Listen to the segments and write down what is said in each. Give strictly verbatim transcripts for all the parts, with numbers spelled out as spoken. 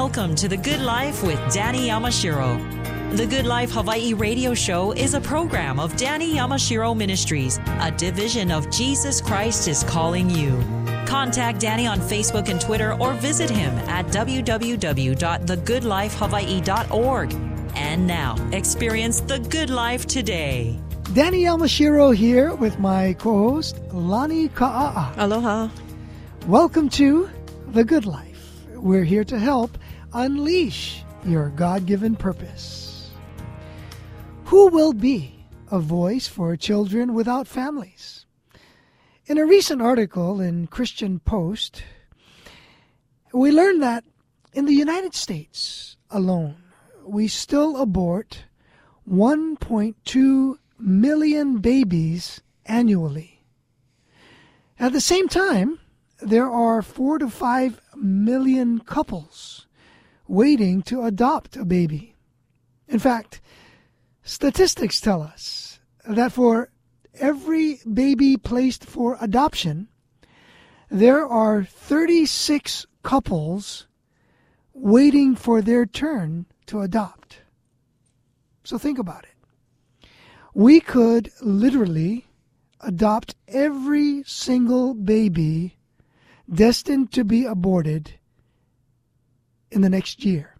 Welcome to The Good Life with Danny Yamashiro. The Good Life Hawaii radio show is a program of Danny Yamashiro Ministries, a division of Jesus Christ is Calling You. Contact Danny on Facebook and Twitter or visit him at w w w dot the good life hawaii dot org. And now, experience the good life today. Danny Yamashiro here with my co-host, Lani Ka'a'a. Aloha. Welcome to The Good Life. We're here to help unleash your God-given purpose. Who will be a voice for children without families? In a recent article in Christian Post, we learned that in the United States alone, we still abort one point two million babies annually. At the same time, there are four to five million couples waiting to adopt a baby. In fact, statistics tell us that for every baby placed for adoption, there are thirty-six couples waiting for their turn to adopt. So think about it. We could literally adopt every single baby destined to be aborted in the next year.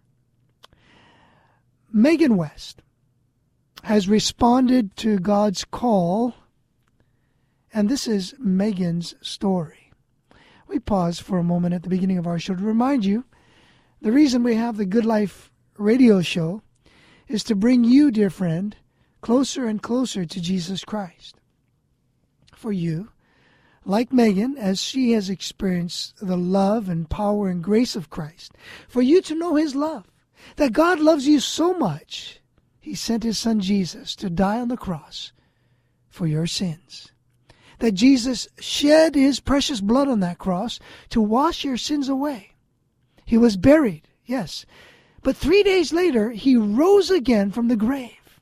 Megan West has responded to God's call, and this is Megan's story. We pause for a moment at the beginning of our show to remind you the reason we have the Good Life radio show is to bring you, dear friend, closer and closer to Jesus Christ. For you, like Megan, as she has experienced the love and power and grace of Christ, for you to know His love, that God loves you so much, He sent His Son Jesus to die on the cross for your sins. That Jesus shed His precious blood on that cross to wash your sins away. He was buried, yes, but three days later, He rose again from the grave.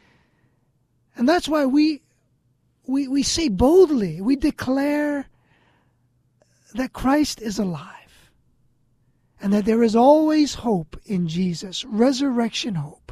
And that's why we We, we say boldly, we declare that Christ is alive and that there is always hope in Jesus, resurrection hope.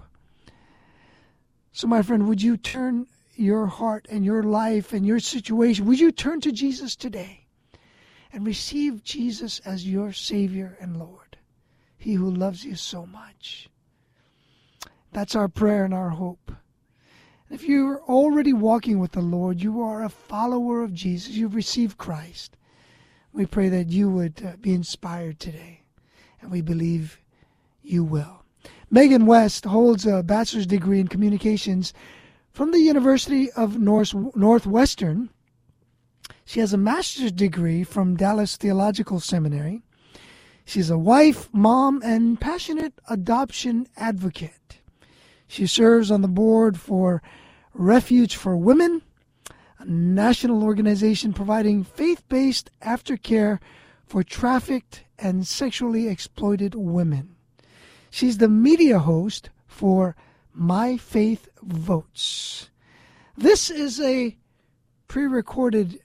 So my friend, would you turn your heart and your life and your situation, would you turn to Jesus today and receive Jesus as your Savior and Lord, He who loves you so much? That's our prayer and our hope. If you're already walking with the Lord, you are a follower of Jesus, you've received Christ, we pray that you would uh, be inspired today, and we believe you will. Megan West holds a bachelor's degree in communications from the University of North, Northwestern. She has a master's degree from Dallas Theological Seminary. She's a wife, mom, and passionate adoption advocate. She serves on the board for Refuge for Women, a national organization providing faith-based aftercare for trafficked and sexually exploited women. She's the media host for My Faith Votes. This is a pre-recorded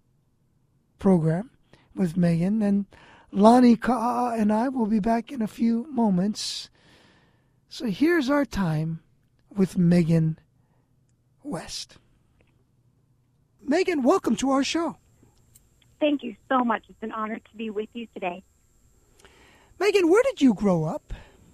program with Megan, and Lani Ka'a'a and I will be back in a few moments. So here's our time with Megan West. Megan, welcome to our show. Thank you so much. It's an honor to be with you today. Megan, where did you grow up?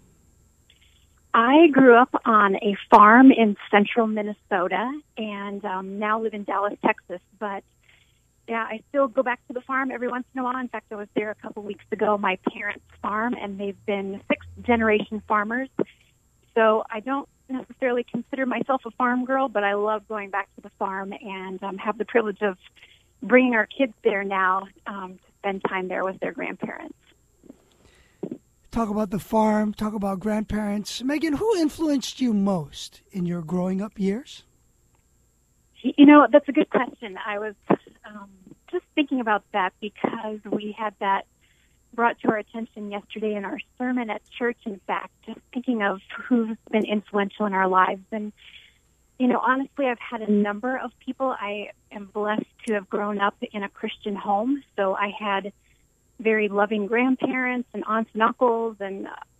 I grew up on a farm in central Minnesota and um, now live in Dallas, Texas. But yeah, I still go back to the farm every once in a while. In fact, I was there a couple weeks ago, my parents' farm, and they've been sixth-generation farmers. So I don't necessarily consider myself a farm girl, but I love going back to the farm and um, have the privilege of bringing our kids there now um, to spend time there with their grandparents. Talk about the farm, talk about grandparents. Megan, who influenced you most in your growing up years? You know, that's a good question. I was um, just thinking about that because we had that brought to our attention yesterday in our sermon at church, in fact, just thinking of who's been influential in our lives. And, you know, honestly, I've had a number of people. I am blessed to have grown up in a Christian home. So I had very loving grandparents and aunts and uncles and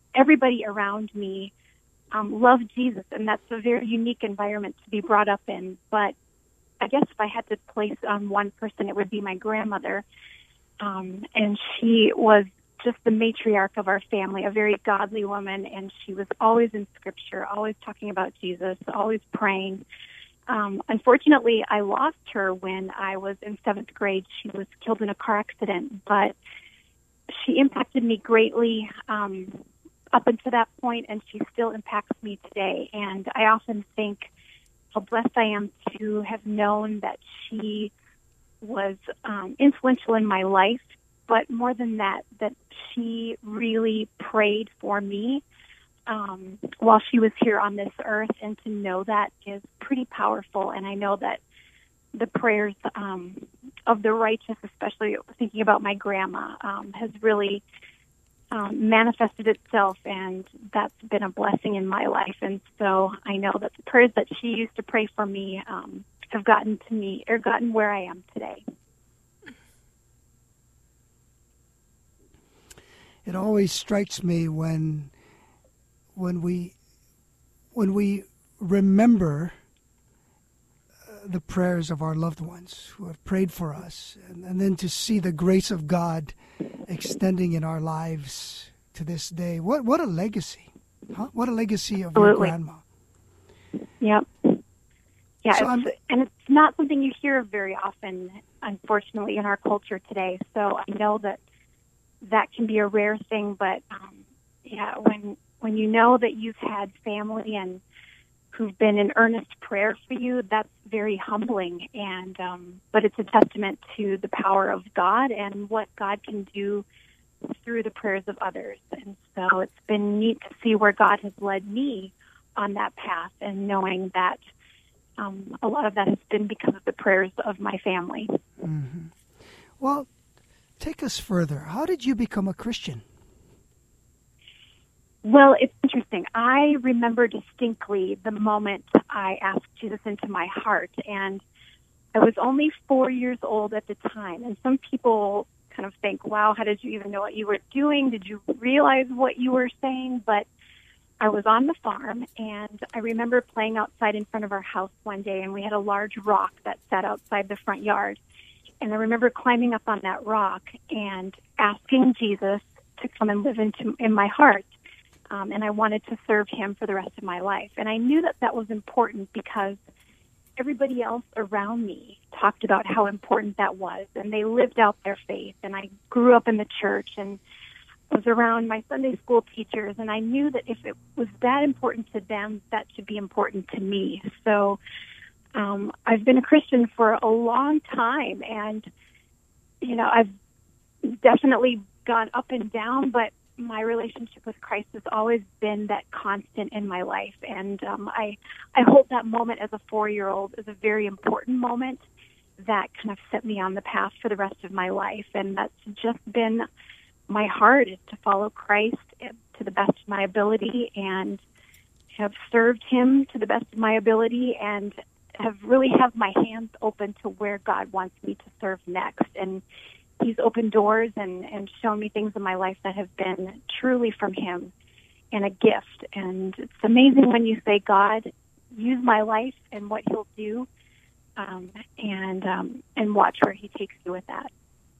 everybody around me um, loved Jesus, and that's a very unique environment to be brought up in. But I guess if I had to place on one person, it would be my grandmother. Um, and she was just the matriarch of our family, a very godly woman, and she was always in Scripture, always talking about Jesus, always praying. Um, unfortunately, I lost her when I was in seventh grade. She was killed in a car accident, but she impacted me greatly um, up until that point, and she still impacts me today. And I often think how blessed I am to have known that she was um, influential in my life, but more than that, that she really prayed for me um, while she was here on this earth, and to know that is pretty powerful. And I know that the prayers um, of the righteous, especially thinking about my grandma, um, has really um, manifested itself, and that's been a blessing in my life. And so I know that the prayers that she used to pray for me um, have gotten to me, or gotten where I am today. It always strikes me when when we when we remember uh, the prayers of our loved ones who have prayed for us, and, and then to see the grace of God extending in our lives to this day. What what a legacy, huh? What a legacy of Absolutely. your grandma. Yep. Yeah, So it's, and it's not something you hear very often, unfortunately, in our culture today. So I know that that can be a rare thing, but um, yeah, when when you know that you've had family and who've been in earnest prayer for you, that's very humbling. And um, but it's a testament to the power of God and what God can do through the prayers of others. And so it's been neat to see where God has led me on that path, and knowing that um, a lot of that has been because of the prayers of my family. Mm-hmm. Well, take us further. How did you become a Christian? Well, it's interesting. I remember distinctly the moment I asked Jesus into my heart, and I was only four years old at the time. And some people kind of think, wow, how did you even know what you were doing? Did you realize what you were saying? But I was on the farm, and I remember playing outside in front of our house one day, and we had a large rock that sat outside the front yard. And I remember climbing up on that rock and asking Jesus to come and live into in my heart. Um, and I wanted to serve him for the rest of my life. And I knew that that was important because everybody else around me talked about how important that was, and they lived out their faith. And I grew up in the church and was around my Sunday school teachers, and I knew that if it was that important to them, that should be important to me. So um, I've been a Christian for a long time, and, you know, I've definitely gone up and down, but my relationship with Christ has always been that constant in my life. And um, I, I hold that moment as a four-year-old as a very important moment that kind of set me on the path for the rest of my life. And that's just been my heart, is to follow Christ to the best of my ability, and have served him to the best of my ability, and have really have my hands open to where God wants me to serve next. And he's opened doors and, and shown me things in my life that have been truly from him and a gift. And it's amazing when you say, God, use my life and what he'll do, um, and um, and watch where he takes you with that.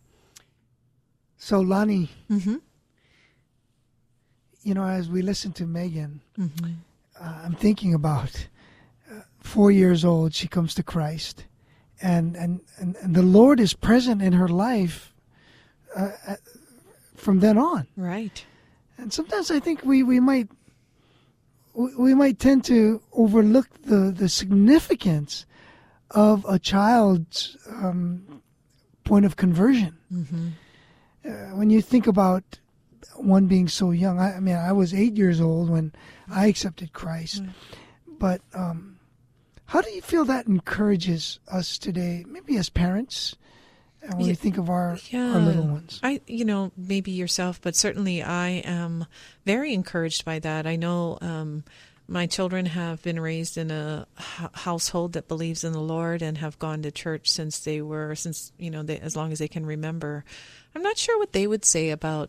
So, Lonnie, mm-hmm. you know, as we listen to Megan, mm-hmm. uh, I'm thinking about uh, four years old, she comes to Christ. And, and, and, and the Lord is present in her life uh, from then on. Right. And sometimes I think we, we might we, we might tend to overlook the, the significance of a child's um, point of conversion. Mm-hmm. Uh, when you think about one being so young, I, I mean, I was eight years old when I accepted Christ. Mm. But um, how do you feel that encourages us today, maybe as parents, and when yeah, we think of our, yeah. our little ones? I, you know, maybe yourself, but certainly I am very encouraged by that. I know um, my children have been raised in a h- household that believes in the Lord and have gone to church since they were, since, you know, they, as long as they can remember. I'm not sure what they would say about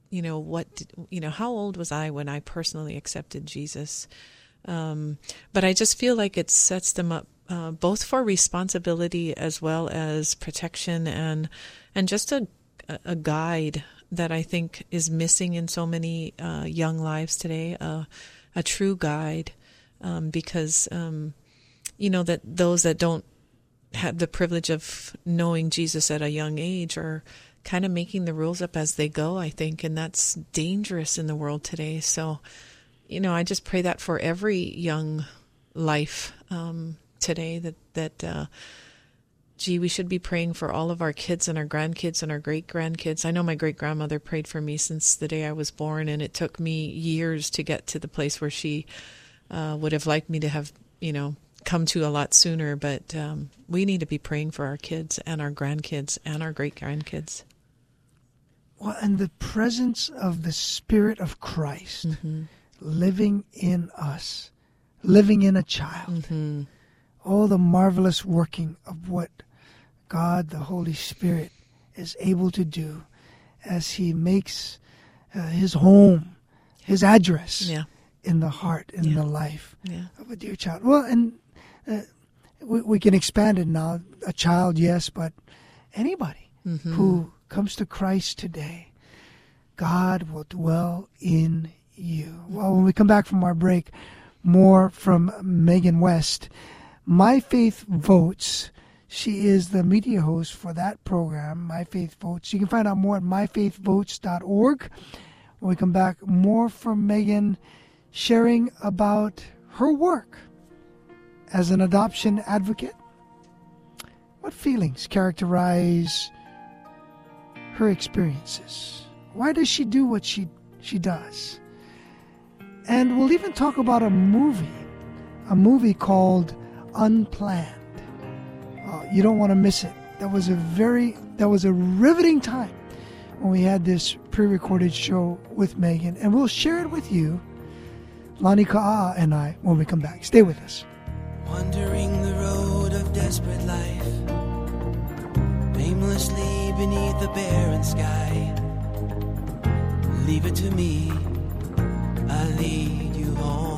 you know, what, did, you know, how old was I when I personally accepted Jesus? Um, but I just feel like it sets them up uh, both for responsibility as well as protection and and just a a guide that I think is missing in so many uh, young lives today, uh, a true guide, um, because um, you know that those that don't have the privilege of knowing Jesus at a young age are kind of making the rules up as they go, I think, and that's dangerous in the world today. So, you know, I just pray that for every young life um, today, that, that uh, gee, we should be praying for all of our kids and our grandkids and our great-grandkids. I know my great-grandmother prayed for me since the day I was born, and it took me years to get to the place where she uh, would have liked me to have, you know, come to a lot sooner. But um, we need to be praying for our kids and our grandkids and our great-grandkids. Well, and the presence of the Spirit of Christ Mm-hmm. living in us, living in a child. Mm-hmm. Oh, the marvelous working of what God, the Holy Spirit, is able to do as He makes uh, His home, His address Yeah. in the heart, in Yeah. the life Yeah. of a dear child. Well, and uh, we, we can expand it now. A child, yes, but anybody Mm-hmm. who comes to Christ today, God will dwell in you. Well, when we come back from our break, more from Megan West. My Faith Votes. She is the media host for that program, My Faith Votes. You can find out more at my faith votes dot org. When we come back, more from Megan sharing about her work as an adoption advocate. What feelings characterize her experiences? Why does she do what she, she does? And we'll even talk about a movie, a movie called Unplanned. Uh, you don't want to miss it. That was a very, that was a riveting time when we had this pre-recorded show with Megan, and we'll share it with you, Lani Ka'a and I, when we come back. Stay with us. Wandering the road of desperate life, aimlessly beneath the barren sky. Leave it to me, I'll lead you home.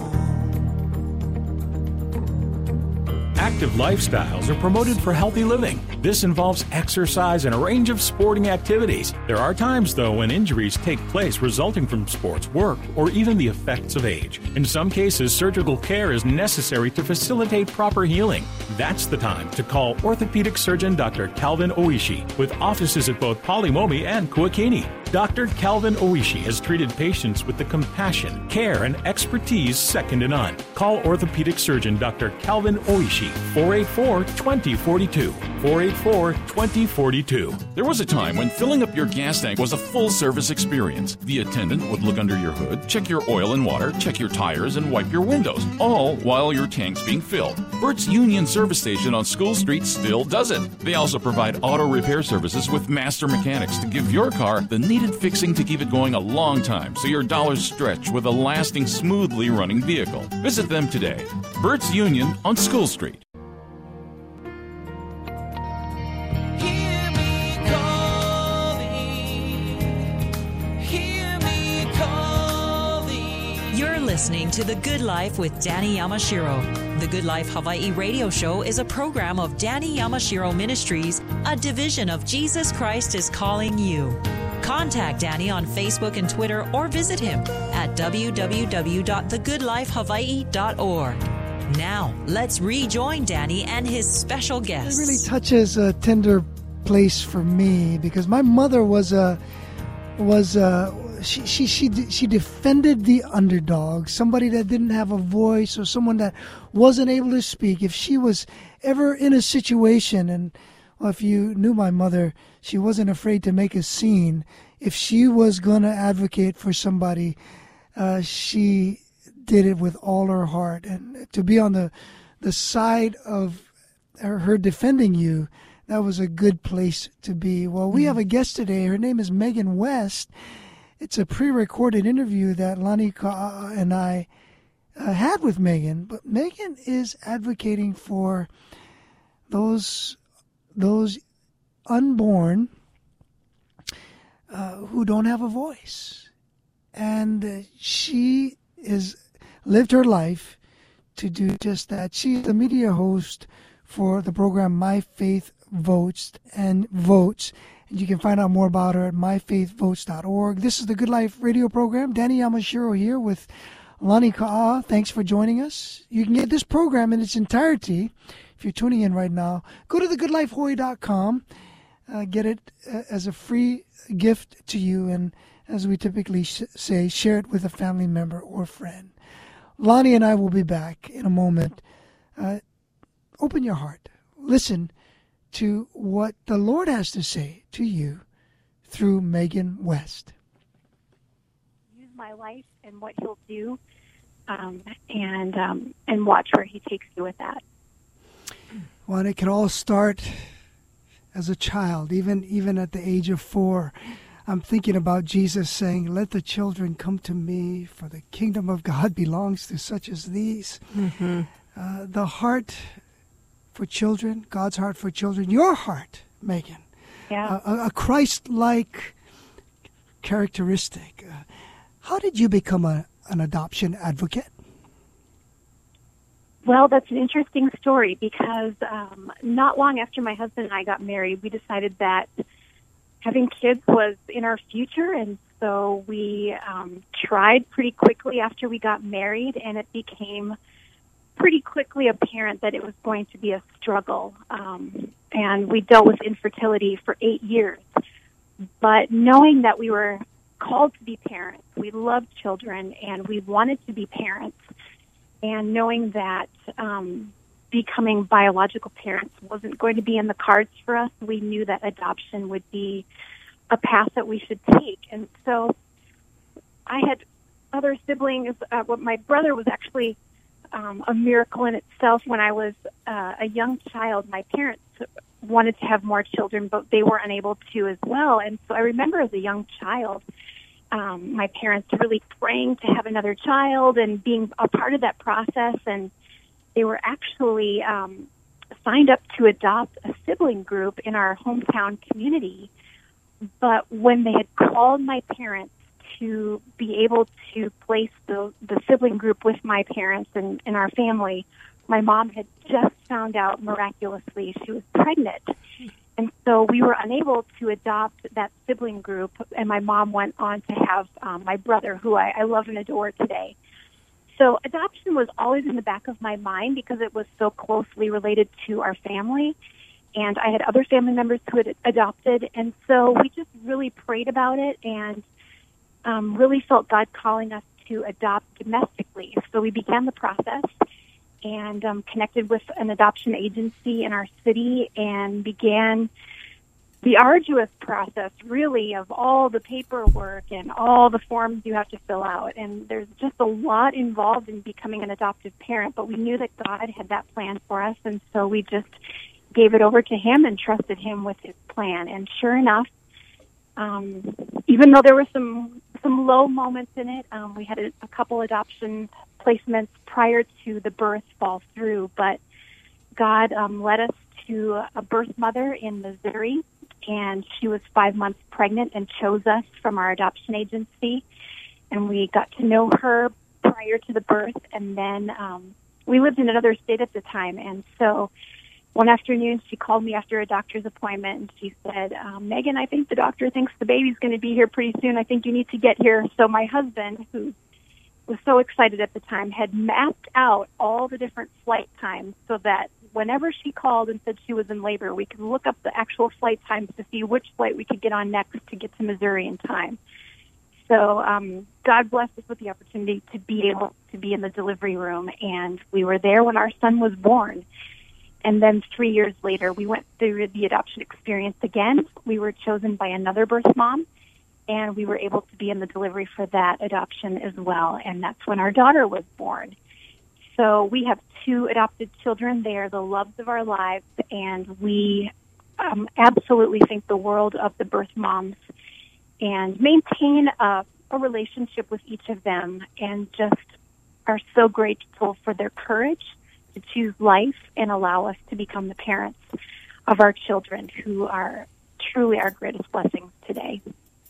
Active lifestyles are promoted for healthy living. This involves exercise and a range of sporting activities. There are times, though, when injuries take place resulting from sports, work, or even the effects of age. In some cases, surgical care is necessary to facilitate proper healing. That's the time to call orthopedic surgeon Doctor Calvin Oishi, with offices at both Polimomi and Kuakini. Doctor Calvin Oishi has treated patients with the compassion, care, and expertise second to none. Call orthopedic surgeon Doctor Calvin Oishi, four eight four, two zero four two, four eight four, two zero four two. There was a time when filling up your gas tank was a full-service experience. The attendant would look under your hood, check your oil and water, check your tires, and wipe your windows, all while your tank's being filled. Bert's Union Service Station on School Street still does it. They also provide auto repair services with master mechanics to give your car the needed fixing to keep it going a long time so your dollars stretch with a lasting, smoothly running vehicle. Visit them today. Bert's Union on School Street. Hear me calling, hear me calling. You're listening to The Good Life with Danny Yamashiro. The Good Life Hawaii radio show is a program of Danny Yamashiro Ministries, a division of Jesus Christ is Calling You. Contact Danny on Facebook and Twitter or visit him at w w w dot the good life hawaii dot org. Now, let's rejoin Danny and his special guests. It really touches a tender place for me because my mother was a was a she she she she defended the underdog, somebody that didn't have a voice or someone that wasn't able to speak. If she was ever in a situation, and well, if you knew my mother, she wasn't afraid to make a scene. If she was going to advocate for somebody, uh, she did it with all her heart. And to be on the the side of her, her defending you, that was a good place to be. Well, we have a guest today. Her name is Megan West. It's a pre-recorded interview that Lani Ka'a and I uh, had with Megan. But Megan is advocating for those those unborn uh, who don't have a voice. And uh, she is lived her life to do just that. She's the media host for the program My Faith Votes and Votes. And you can find out more about her at my faith votes dot org. This is the Good Life radio program. Danny Yamashiro here with Lonnie Ka'a. Thanks for joining us. You can get this program in its entirety if you're tuning in right now. Go to the good life hawaii dot com. Uh, get it uh, as a free gift to you. And as we typically sh- say, share it with a family member or friend. Lonnie and I will be back in a moment. Uh, open your heart. Listen to what the Lord has to say to you through Megan West. Use my life and what He'll do, um, and um, and watch where He takes you with that. Well, and it can all start as a child, even even at the age of four. I'm thinking about Jesus saying, "Let the children come to me, for the kingdom of God belongs to such as these." Mm-hmm. Uh, the heart for children, God's heart for children, your heart, Megan, yeah. uh, a, a Christ-like characteristic. Uh, how did you become a, an adoption advocate? Well, that's an interesting story because um, not long after my husband and I got married, we decided that having kids was in our future, and so we um, tried pretty quickly after we got married, and it became pretty quickly apparent that it was going to be a struggle. Um, and we dealt with infertility for eight years. But knowing that we were called to be parents, we loved children, and we wanted to be parents, and knowing that um, becoming biological parents wasn't going to be in the cards for us, we knew that adoption would be a path that we should take. And so I had other siblings. Uh, well, my brother was actually um, a miracle in itself. When I was uh, a young child, my parents wanted to have more children, but they were unable to as well. And so I remember as a young child, um, my parents really praying to have another child and being a part of that process. And they were actually um, signed up to adopt a sibling group in our hometown community. But when they had called my parents to be able to place the, the sibling group with my parents and, and our family, my mom had just found out miraculously she was pregnant. And so we were unable to adopt that sibling group, and my mom went on to have um, my brother, who I, I love and adore today. So adoption was always in the back of my mind because it was so closely related to our family. And I had other family members who had adopted. And so we just really prayed about it and um, really felt God calling us to adopt domestically. So we began the process and um, connected with an adoption agency in our city and began the arduous process, really, of all the paperwork and all the forms you have to fill out. And there's just a lot involved in becoming an adoptive parent, but we knew that God had that plan for us, and so we just gave it over to Him and trusted Him with His plan. And sure enough, um, even though there were some some low moments in it, um, we had a, a couple adoption placements prior to the birth fall through, but God um, led us to a birth mother in Missouri, and she was five months pregnant and chose us from our adoption agency, and we got to know her prior to the birth, and then um, we lived in another state at the time, and so one afternoon she called me after a doctor's appointment, and she said, um, Megan, I think the doctor thinks the baby's going to be here pretty soon. I think you need to get here. So my husband, who was so excited at the time, had mapped out all the different flight times so that whenever she called and said she was in labor, we could look up the actual flight times to see which flight we could get on next to get to Missouri in time. So um, God blessed us with the opportunity to be able to be in the delivery room, and we were there when our son was born. And then three years later, we went through the adoption experience again. We were chosen by another birth mom, and we were able to be in the delivery for that adoption as well. And that's when our daughter was born. So we have two adopted children. They are the loves of our lives, and we um, absolutely think the world of the birth moms and maintain a, a relationship with each of them, and just are so grateful for their courage to choose life and allow us to become the parents of our children, who are truly our greatest blessings today.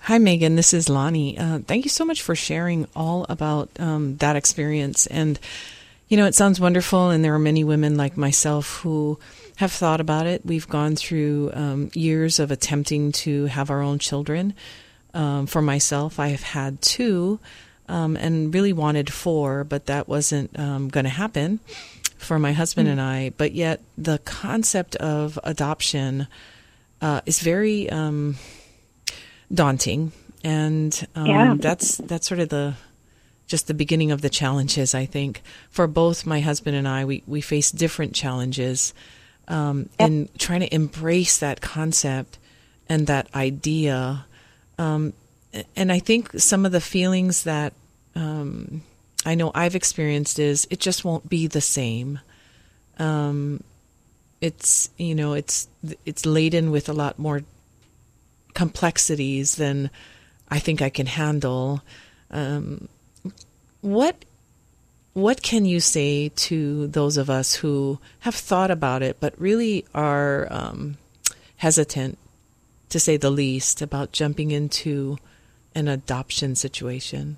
Hi, Megan. This is Lonnie. Uh, thank you so much for sharing all about um, that experience. And, you know, it sounds wonderful, and there are many women like myself who have thought about it. We've gone through um, years of attempting to have our own children. Um, for myself, I have had two um, and really wanted four, but that wasn't um, going to happen for my husband mm. and I. But yet the concept of adoption uh, is very um, daunting. And um, yeah. that's that's sort of the just the beginning of the challenges, I think. For both my husband and I, we, we face different challenges um, yep. in trying to embrace that concept and that idea. Um, and I think some of the feelings that um, I know I've experienced is it just won't be the same. Um, it's, you know, it's it's laden with a lot more complexities than I think I can handle. Um, what what can you say to those of us who have thought about it but really are um, hesitant, to say the least, about jumping into an adoption situation?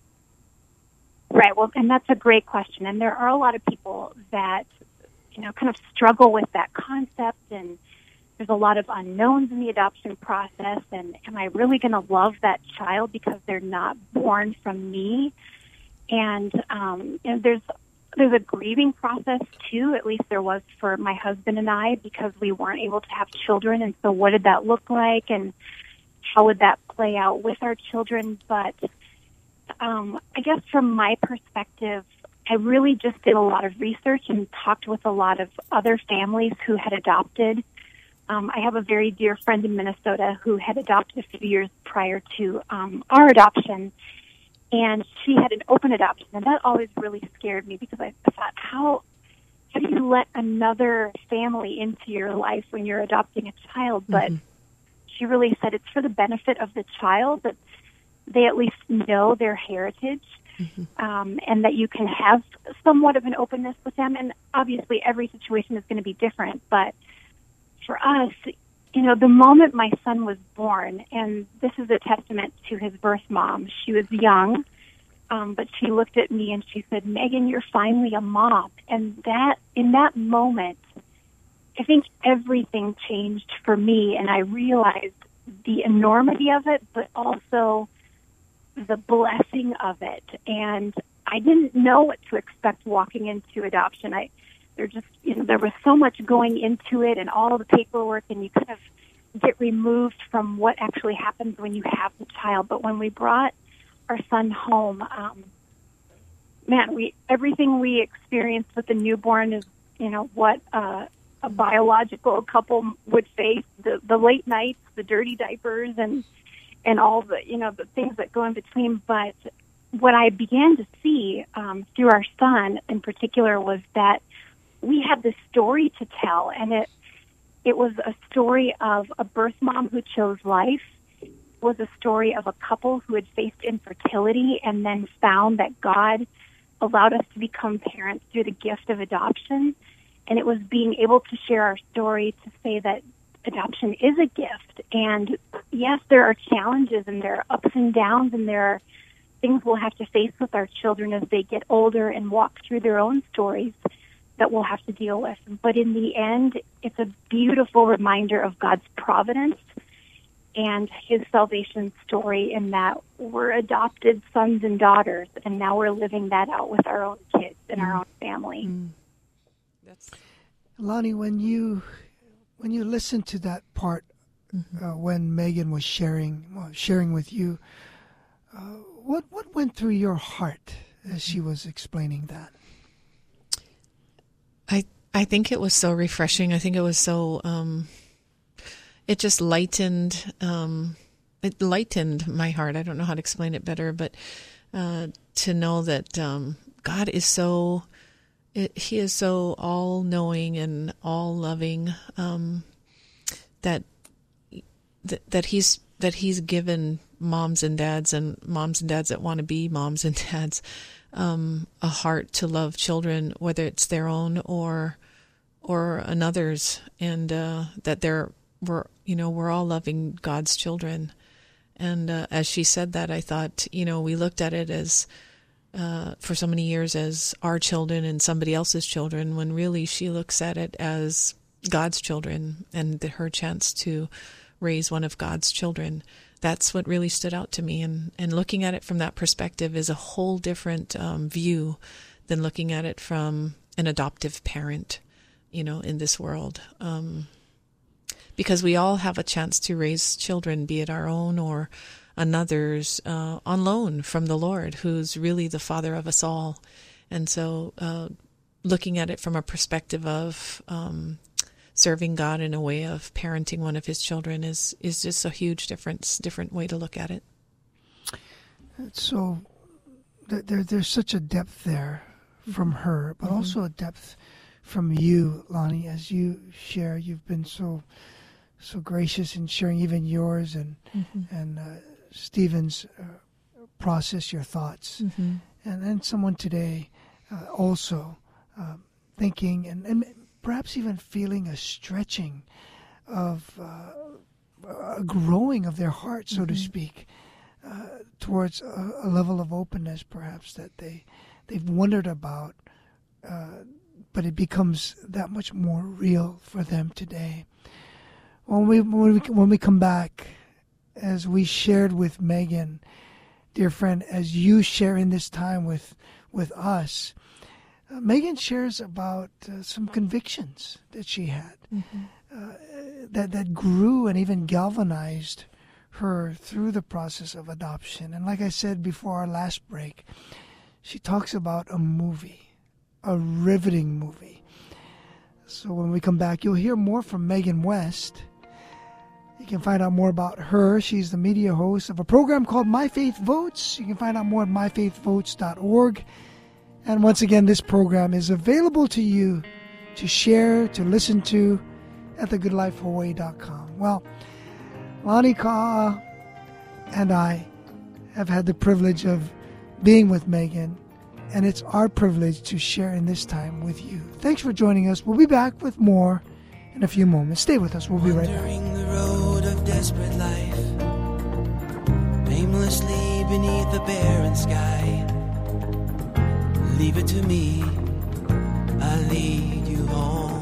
Right. Well, and that's a great question. And there are a lot of people that, you know, kind of struggle with that concept, and there's a lot of unknowns in the adoption process. And am I really going to love that child because they're not born from me? And, um, you know, there's there's a grieving process too. At least there was for my husband and I, because we weren't able to have children. And so, what did that look like, and how would that play out with our children? But um, I guess from my perspective, I really just did a lot of research and talked with a lot of other families who had adopted. Um, I have a very dear friend in Minnesota who had adopted a few years prior to um, our adoption, and she had an open adoption, and that always really scared me, because I thought, how, how do you let another family into your life when you're adopting a child? But mm-hmm. she really said it's for the benefit of the child, that they at least know their heritage. Mm-hmm. Um, and that you can have somewhat of an openness with them. And obviously every situation is going to be different. But for us, you know, the moment my son was born, and this is a testament to his birth mom, she was young, um, but she looked at me and she said, "Megan, you're finally a mom." And that, in that moment, I think everything changed for me, and I realized the enormity of it, but also the blessing of it. And I didn't know what to expect walking into adoption. I, there just, you know, there was so much going into it, and all the paperwork, and you kind of get removed from what actually happens when you have the child. But when we brought our son home, um, man, we everything we experienced with the newborn is, you know, what uh, a biological couple would face: the the late nights, the dirty diapers, and and all the, you know, the things that go in between. But what I began to see um, through our son in particular was that we had this story to tell, and it it was a story of a birth mom who chose life. It was a story of a couple who had faced infertility and then found that God allowed us to become parents through the gift of adoption. And it was being able to share our story to say that adoption is a gift. And yes, there are challenges, and there are ups and downs, and there are things we'll have to face with our children as they get older and walk through their own stories that we'll have to deal with. But in the end, it's a beautiful reminder of God's providence and his salvation story, in that we're adopted sons and daughters, and now we're living that out with our own kids and mm. our own family. Mm. That's... Lonnie, when you when you listen to that part, mm-hmm. uh, when Megan was sharing well, sharing with you, uh, what what went through your heart as she was explaining that? I I think it was so refreshing. I think it was so um, it just lightened um, it lightened my heart. I don't know how to explain it better, but uh, to know that um, God is so. It, he is so all-knowing and all-loving um, that, that that he's that he's given moms and dads and moms and dads that want to be moms and dads um, a heart to love children, whether it's their own or or another's, and uh, that they're we're you know we're all loving God's children, And uh, as she said that, I thought, you know, we looked at it as, uh, for so many years as our children and somebody else's children, when really she looks at it as God's children and the, her chance to raise one of God's children. That's what really stood out to me. And, and looking at it from that perspective is a whole different um, view than looking at it from an adoptive parent, you know, in this world. Um, because we all have a chance to raise children, be it our own or another's, uh, on loan from the Lord, who's really the Father of us all. And so uh, looking at it from a perspective of um, serving God in a way of parenting one of his children is, is just a huge difference, different way to look at it. So there, there's such a depth there from her, but mm-hmm. also a depth from you, Lonnie, as you share. You've been so so gracious in sharing even yours and mm-hmm. and uh, Stephen's uh, process, your thoughts. Mm-hmm. And then someone today uh, also uh, thinking and, and perhaps even feeling a stretching of uh, a growing of their heart, so mm-hmm. to speak, uh, towards a, a level of openness perhaps that they, they've wondered about, uh, but it becomes that much more real for them today. When we, when we when we come back, as we shared with Megan, dear friend, as you share in this time with with us, uh, Megan shares about uh, some convictions that she had mm-hmm. uh, that that grew and even galvanized her through the process of adoption. And like I said before our last break, she talks about a movie, a riveting movie. So when we come back, you'll hear more from Megan West. You can find out more about her. She's the media host of a program called My Faith Votes. You can find out more at my faith votes dot org. And once again, this program is available to you to share, to listen to at the good life hawaii dot com. Well, Lonnie Ka'a and I have had the privilege of being with Megan, and it's our privilege to share in this time with you. Thanks for joining us. We'll be back with more in a few moments. Stay with us. We'll be right back. Wandering the road of desperate life, aimlessly beneath the barren sky. Leave it to me, I'll lead you home.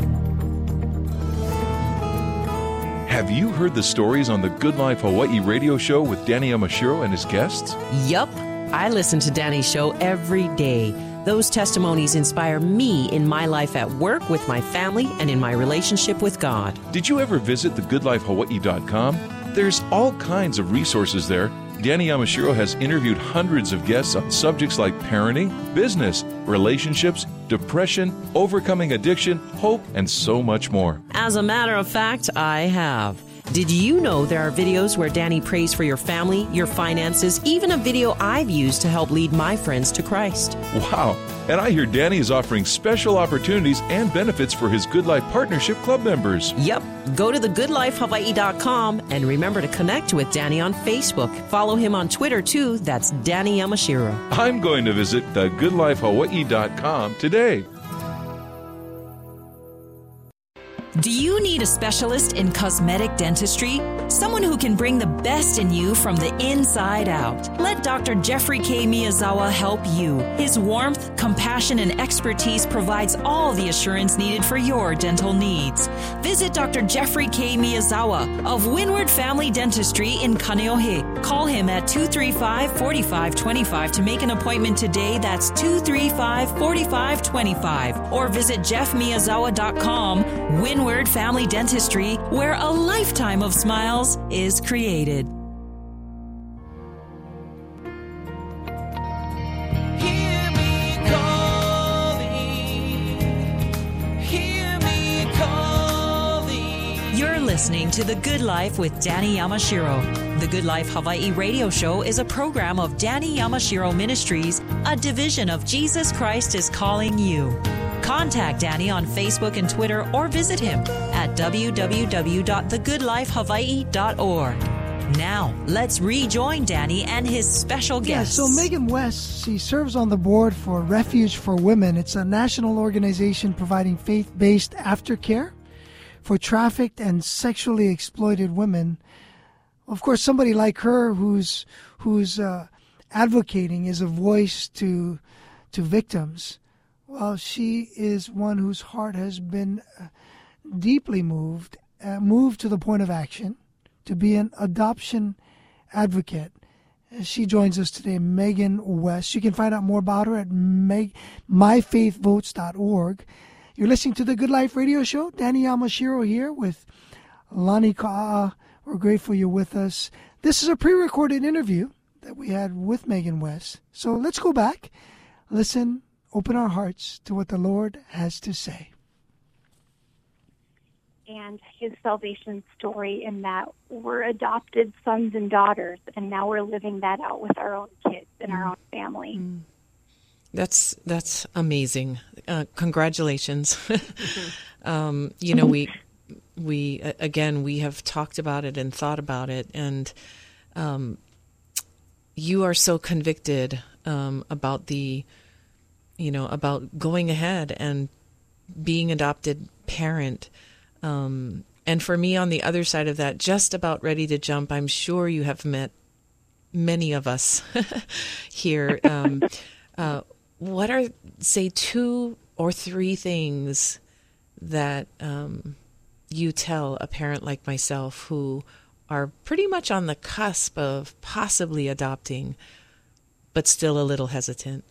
Have you heard the stories on the Good Life Hawaii radio show with Danny Yamashiro and his guests? Yup. I listen to Danny's show every day. Those testimonies inspire me in my life at work, with my family, and in my relationship with God. Did you ever visit the good life hawaii dot com? There's all kinds of resources there. Danny Yamashiro has interviewed hundreds of guests on subjects like parenting, business, relationships, depression, overcoming addiction, hope, and so much more. As a matter of fact, I have. Did you know there are videos where Danny prays for your family, your finances, even a video I've used to help lead my friends to Christ? Wow. And I hear Danny is offering special opportunities and benefits for his Good Life Partnership Club members. Yep. Go to the good life hawaii dot com and remember to connect with Danny on Facebook. Follow him on Twitter, too. That's Danny Yamashiro. I'm going to visit the good life hawaii dot com today. Do you need a specialist in cosmetic dentistry? Someone who can bring the best in you from the inside out. Let Doctor Jeffrey K. Miyazawa help you. His warmth, compassion, and expertise provides all the assurance needed for your dental needs. Visit Doctor Jeffrey K. Miyazawa of Windward Family Dentistry in Kaneohe. Call him at two three five, four five two five to make an appointment today. That's two three five, four five two five. Or visit jeff miyazawa dot com. Windward Family Dentistry, where a lifetime of smiles is created. Hear me calling, hear me calling. You're listening to The Good Life with Danny Yamashiro. The Good Life Hawaii radio show is a program of Danny Yamashiro Ministries, a division of Jesus Christ is Calling You. Contact Danny on Facebook and Twitter, or visit him at w w w dot the good life hawaii dot org. Now, let's rejoin Danny and his special guests. Yeah, so Megan West, she serves on the board for Refuge for Women. It's a national organization providing faith-based aftercare for trafficked and sexually exploited women Of course, somebody like her who's who's uh, advocating is a voice to to victims. Well, she is one whose heart has been deeply moved, uh, moved to the point of action, to be an adoption advocate. She joins us today, Megan West. You can find out more about her at my faith votes dot org. You're listening to the Good Life Radio Show. Danny Yamashiro here with Lani Ka'a. We're grateful you're with us. This is a pre-recorded interview that we had with Megan West. So let's go back, listen, open our hearts to what the Lord has to say. And his salvation story in that we're adopted sons and daughters, and now we're living that out with our own kids and our own family. Mm. That's that's amazing. Uh, congratulations. um, you know, we we again we have talked about it and thought about it, and um, you are so convicted um, about the, you know, about going ahead and being adopted parent. Um, and for me, on the other side of that, just about ready to jump, I'm sure you have met many of us here. Um, uh, what are, say, two or three things that um, you tell a parent like myself who are pretty much on the cusp of possibly adopting, but still a little hesitant?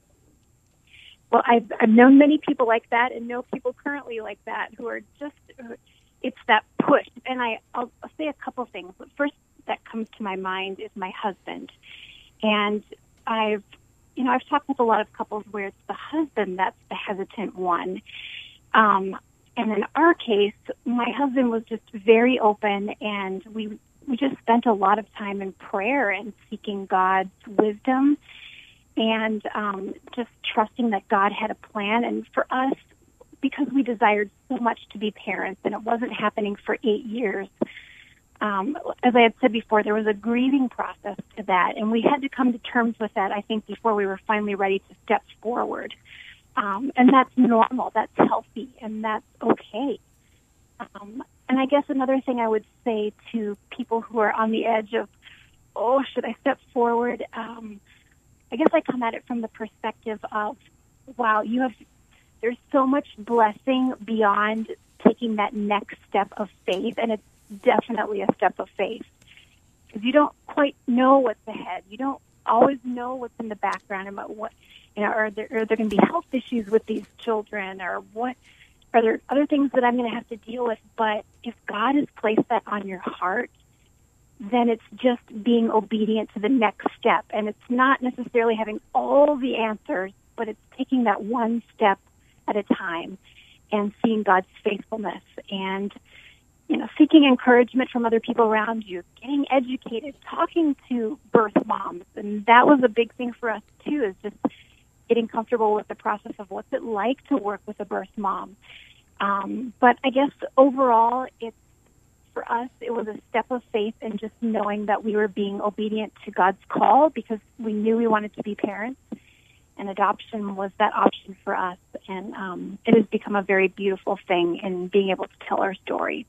Well, I've, I've known many people like that and know people currently like that who are just, it's that push. And I, I'll, I'll say a couple things. The first that comes to my mind is my husband. And I've, you know, I've talked with a lot of couples where it's the husband that's the hesitant one. Um, and in our case, my husband was just very open, and we we just spent a lot of time in prayer and seeking God's wisdom, and um, just trusting that God had a plan. And for us, because we desired so much to be parents, and it wasn't happening for eight years, um, as I had said before, there was a grieving process to that, and we had to come to terms with that, I think, before we were finally ready to step forward. Um, and that's normal, that's healthy, and that's okay. Um, and I guess another thing I would say to people who are on the edge of, oh, should I step forward? Um, I guess I come at it from the perspective of, wow, you have, there's so much blessing beyond taking that next step of faith, and it's definitely a step of faith, because you don't quite know what's ahead. You don't always know what's in the background about what, you know, are there, are there going to be health issues with these children, or what, are there other things that I'm going to have to deal with? But if God has placed that on your heart, then it's just being obedient to the next step. And it's not necessarily having all the answers, but it's taking that one step at a time and seeing God's faithfulness, and, you know, seeking encouragement from other people around you, getting educated, talking to birth moms. And that was a big thing for us, too, is just getting comfortable with the process of what's it like to work with a birth mom. Um, but I guess overall, it's, for us, it was a step of faith in just knowing that we were being obedient to God's call, because we knew we wanted to be parents, and adoption was that option for us. And um, it has become a very beautiful thing in being able to tell our story.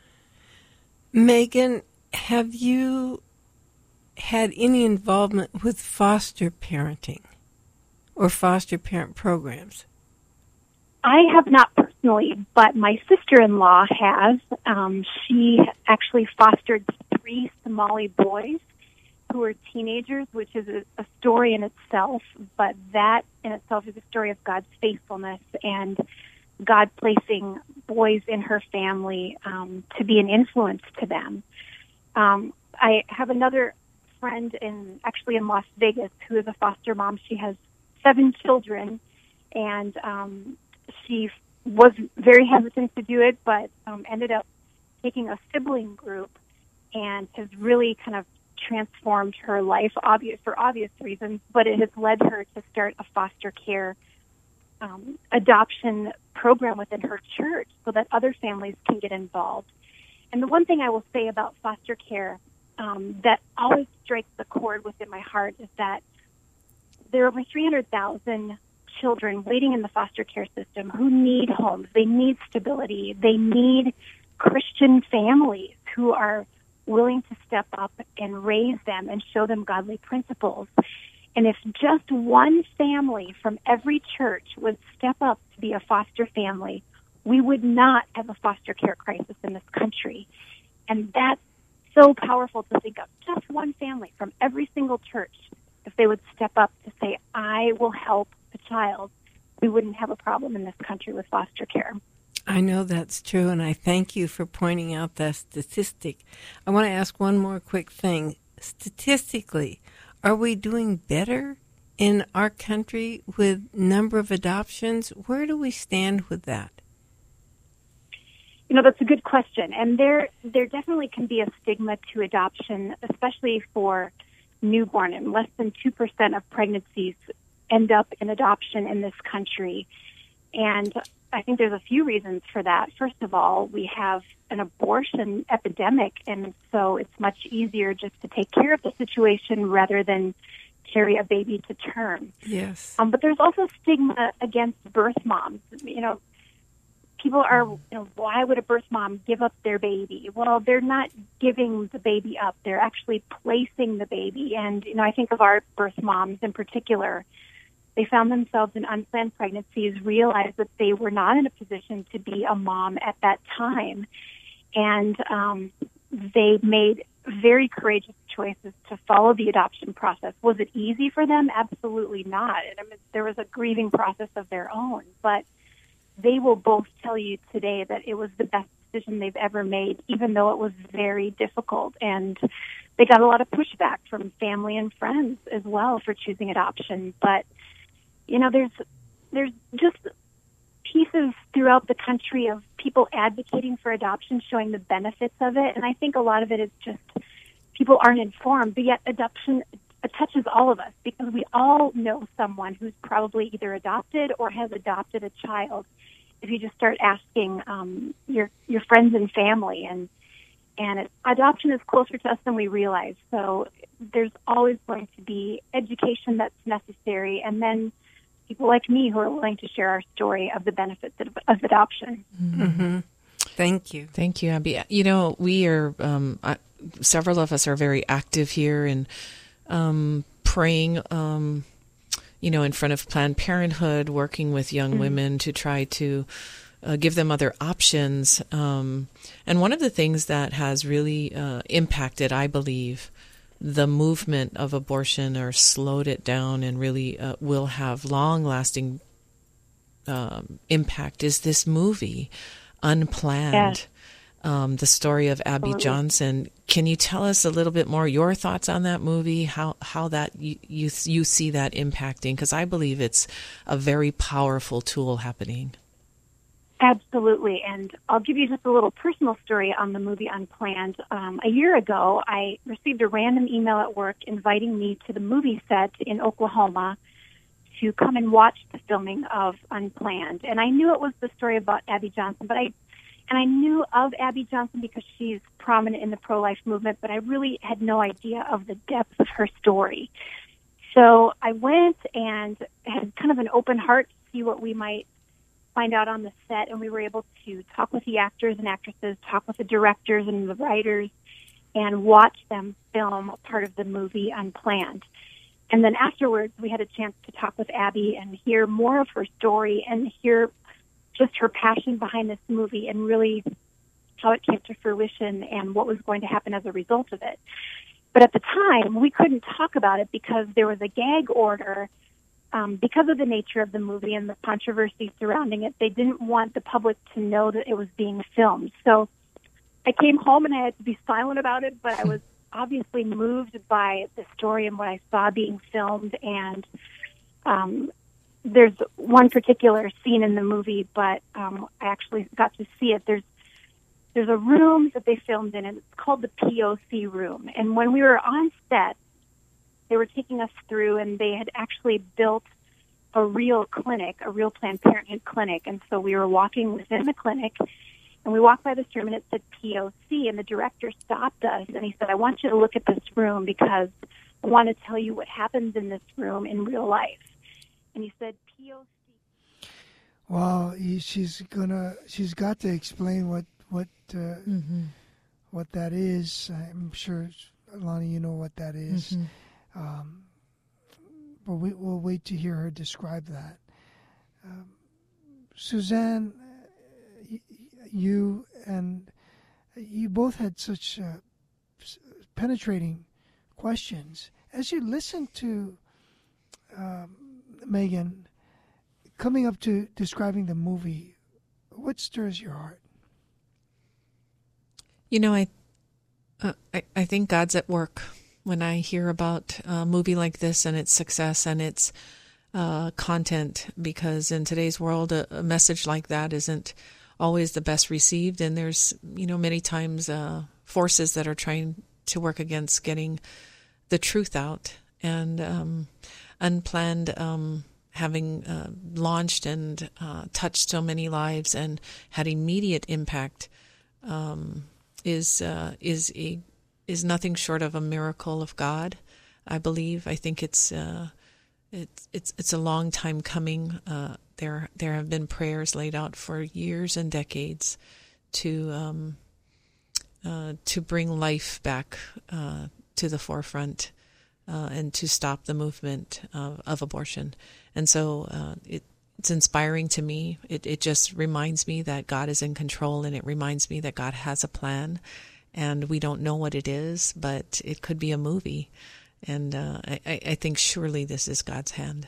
Megan, have you had any involvement with foster parenting or foster parent programs? I have not personally, but my sister-in-law has. Um, she actually fostered three Somali boys who were teenagers, which is a, a story in itself, but that in itself is a story of God's faithfulness and God placing boys in her family um, to be an influence to them. Um, I have another friend in actually in Las Vegas who is a foster mom. She has seven children, and um, she was very hesitant to do it, but um, ended up taking a sibling group and has really kind of transformed her life, obvious for obvious reasons, but it has led her to start a foster care um, adoption program within her church so that other families can get involved. And the one thing I will say about foster care um, that always strikes the chord within my heart is that there are over three hundred thousand children waiting in the foster care system who need homes. They need stability. They need Christian families who are willing to step up and raise them and show them godly principles. And if just one family from every church would step up to be a foster family, we would not have a foster care crisis in this country. And that's so powerful to think of. Just one family from every single church, if they would step up to say, I will help the child, we wouldn't have a problem in this country with foster care. I know that's true, and I thank you for pointing out that statistic. I want to ask one more quick thing. Statistically, are we doing better in our country with number of adoptions? Where do we stand with that? You know, that's a good question. And there there definitely can be a stigma to adoption, especially for newborn. And less than two percent of pregnancies end up in adoption in this country. And I think there's a few reasons for that. First of all, we have an abortion epidemic, and so it's much easier just to take care of the situation rather than carry a baby to term. Yes. Um, but there's also stigma against birth moms. You know, people are, you know, why would a birth mom give up their baby? Well, they're not giving the baby up. They're actually placing the baby. And, you know, I think of our birth moms in particular. They found themselves in unplanned pregnancies, realized that they were not in a position to be a mom at that time. And um, they made very courageous choices to follow the adoption process. Was it easy for them? Absolutely not. I mean, there was a grieving process of their own. But they will both tell you today that it was the best decision they've ever made, even though it was very difficult. And they got a lot of pushback from family and friends as well for choosing adoption. But you know, there's there's just pieces throughout the country of people advocating for adoption, showing the benefits of it. And I think a lot of it is just people aren't informed, but yet adoption touches all of us because we all know someone who's probably either adopted or has adopted a child. If you just start asking um, your your friends and family, and and it, adoption is closer to us than we realize. So there's always going to be education that's necessary, and then people like me who are willing to share our story of the benefits of, of adoption. Mm-hmm. Thank you. Thank you, Abby. You know, we are, um, uh, several of us are very active here in um, praying, um, you know, in front of Planned Parenthood, working with young mm-hmm. women to try to uh, give them other options. Um, and one of the things that has really uh, impacted, I believe, the movement of abortion or slowed it down and really uh, will have long-lasting um, impact is this movie, Unplanned, yes. um, the story of Abby Absolutely. Johnson. Can you tell us a little bit more your thoughts on that movie, how how that you you, you see that impacting? Because I believe it's a very powerful tool happening. Absolutely, and I'll give you just a little personal story on the movie Unplanned. Um, a year ago, I received a random email at work inviting me to the movie set in Oklahoma to come and watch the filming of Unplanned. And I knew it was the story about Abby Johnson, but I and I knew of Abby Johnson because she's prominent in the pro-life movement, but I really had no idea of the depth of her story. So I went and had kind of an open heart to see what we might find out on the set, and we were able to talk with the actors and actresses, talk with the directors and the writers, and watch them film part of the movie Unplanned. And then afterwards, we had a chance to talk with Abby and hear more of her story and hear just her passion behind this movie and really how it came to fruition and what was going to happen as a result of it. But at the time, we couldn't talk about it because there was a gag order. Um, because of the nature of the movie and the controversy surrounding it, they didn't want the public to know that it was being filmed. So I came home and I had to be silent about it, but I was obviously moved by the story and what I saw being filmed. And um, there's one particular scene in the movie, but um, I actually got to see it. There's there's a room that they filmed in, and it's called the P O C room. And when we were on set, they were taking us through, and they had actually built a real clinic, a real Planned Parenthood clinic. And so we were walking within the clinic, and we walked by this room, and it said P O C, and the director stopped us, and he said, I want you to look at this room because I want to tell you what happens in this room in real life. And he said, P O C. Wow, she's gonna, she's got to explain what, what, uh, mm-hmm. what that is. I'm sure, Lonnie, you know what that is. Mm-hmm. Um, but we, we'll wait to hear her describe that. Um, Suzanne, you and you both had such uh, penetrating questions. As you listen to um, Megan coming up to describing the movie, what stirs your heart? You know, I, uh, I, I think God's at work when I hear about a movie like this and its success and its uh, content, because in today's world, a, a message like that isn't always the best received, and there's, you know, many times uh, forces that are trying to work against getting the truth out, and um, Unplanned um, having uh, launched and uh, touched so many lives and had immediate impact um, is uh, is a is nothing short of a miracle of God. I believe. I think it's uh, it's it's it's a long time coming. Uh, there there have been prayers laid out for years and decades to um, uh, to bring life back uh, to the forefront uh, and to stop the movement of, of abortion. And so uh, it. It's inspiring to me. It it just reminds me that God is in control, and it reminds me that God has a plan, and we don't know what it is, but it could be a movie. And uh, I, I think surely this is God's hand.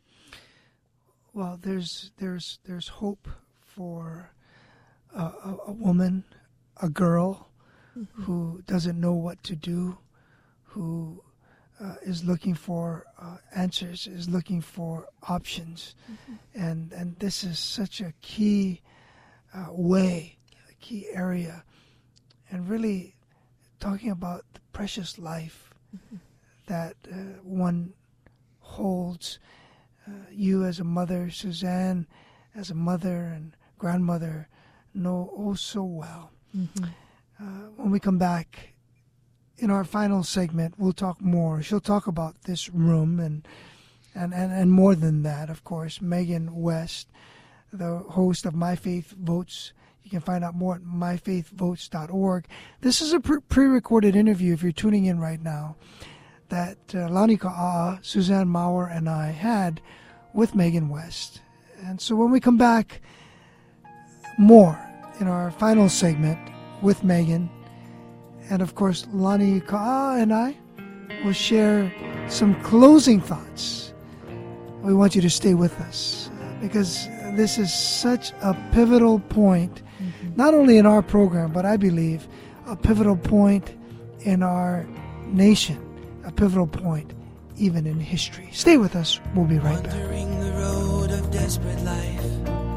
Well, there's there's there's hope for a, a, a woman, a girl, mm-hmm. who doesn't know what to do, who Uh, is looking for uh, answers, is looking for options. Mm-hmm. And and this is such a key uh, way, a key area. And really talking about the precious life mm-hmm. that uh, one holds. Uh, you as a mother, Suzanne, as a mother and grandmother, know oh so well. Mm-hmm. Uh, when we come back, in our final segment, we'll talk more. She'll talk about this room and, and, and, and more than that, of course. Megan West, the host of My Faith Votes. You can find out more at my faith votes dot org. This is a pre- pre-recorded interview, if you're tuning in right now, that uh, Lani Ka'a'a, Suzanne Maurer, and I had with Megan West. And so when we come back, more in our final segment with Megan. And of course, Lani Ka'a'a and I will share some closing thoughts. We want you to stay with us because this is such a pivotal point, mm-hmm. not only in our program, but I believe a pivotal point in our nation, a pivotal point even in history. Stay with us. We'll be right back. Wandering the road of desperate life,